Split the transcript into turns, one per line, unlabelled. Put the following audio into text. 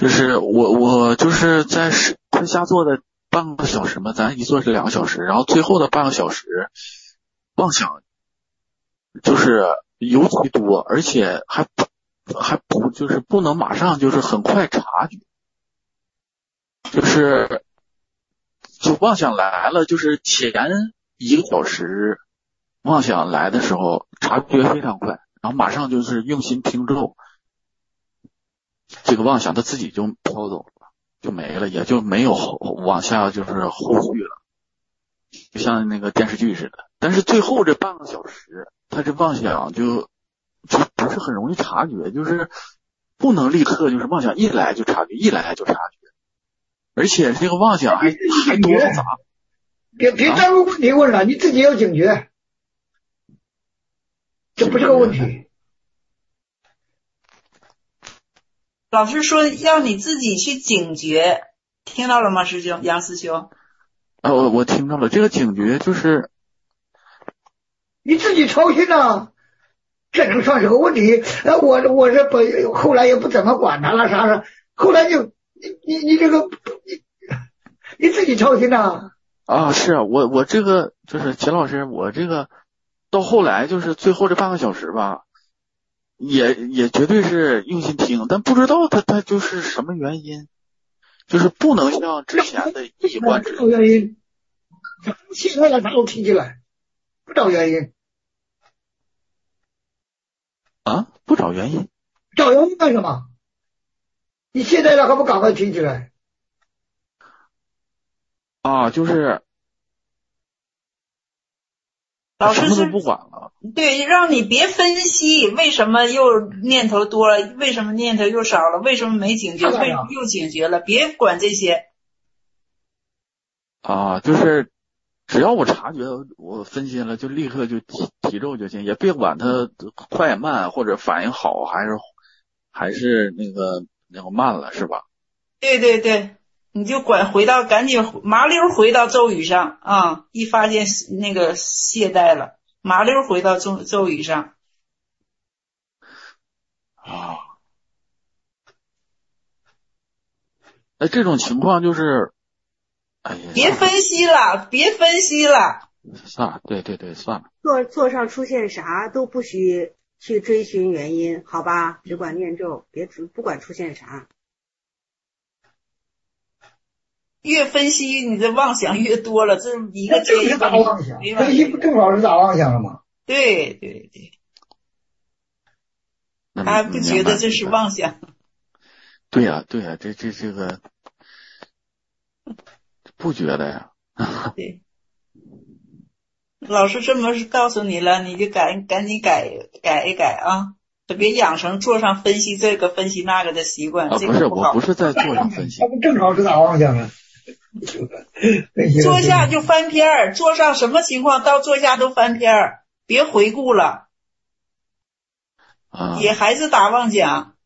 就是我就是在快下坐的半个小时嘛，咱一坐是2个小时，然后最后的半个小时妄想就是尤其多，而且还不就是不能马上就是很快察觉，就妄想来了，就是前1个小时妄想来的时候察觉非常快，然后马上就是用心听咒，这个妄想它自己就飘走了，就没了，也就没有往下就是后续了，就像那个电视剧似的。但是最后这半个小时，他这妄想就不是很容易察觉，就是不能立刻就是妄想一来就察觉，一来就察觉，而且这个妄想还多杂。
别耽误问题问了，你自己要警觉，这不是个问题。
老师说要你自己去警觉，听到了吗，师兄杨师兄？
我听到了，这个警觉就是
你自己操心啊，这能算是个问题？我这不后来也不怎么管他了啥的，后来就你这个你自己操心呐。
是啊，我这个就是钱老师，我这个到后来就是最后这半个小时吧，也绝对是用心听，但不知道他就是什么原因，就是不能像之前的一以贯之。
不找原因，现在了他都提起来，不找原因
啊？不找原因？
找原因干什么？你现在了还不赶快提起来？
就是
老师
什么都不管了。
对，让你别分析为什么又念头多了，为什么念头又少了，为什么没警觉，为什么又警觉了，别管这些。
就是只要我察觉我分心了，就立刻就提咒就行，也别管它快慢或者反应好还是那个慢了，是吧？
对对对，你就赶紧麻溜回到咒语上啊！一发现那个懈怠了，麻溜回到咒语上。
那这种情况就是，
别分析了，别分析了。
算了，对，算了。
座上出现啥都不许去追寻原因，好吧？只管念咒，不管出现啥。
越分析你的妄想越多了，这一个
接一个。大妄想，分析不正好是大妄想了吗？
对对对，他不觉得这是妄想。
对呀，这个不觉得呀。
对，老师这么告诉你了，你就赶紧改一改啊！别养成座上分析这个分析那个的习惯。
不是，我不是在座上分析，
他不正好是大妄想啊。
坐下就翻篇儿，坐上什么情况到坐下都翻篇儿，别回顾了。也还是打妄想。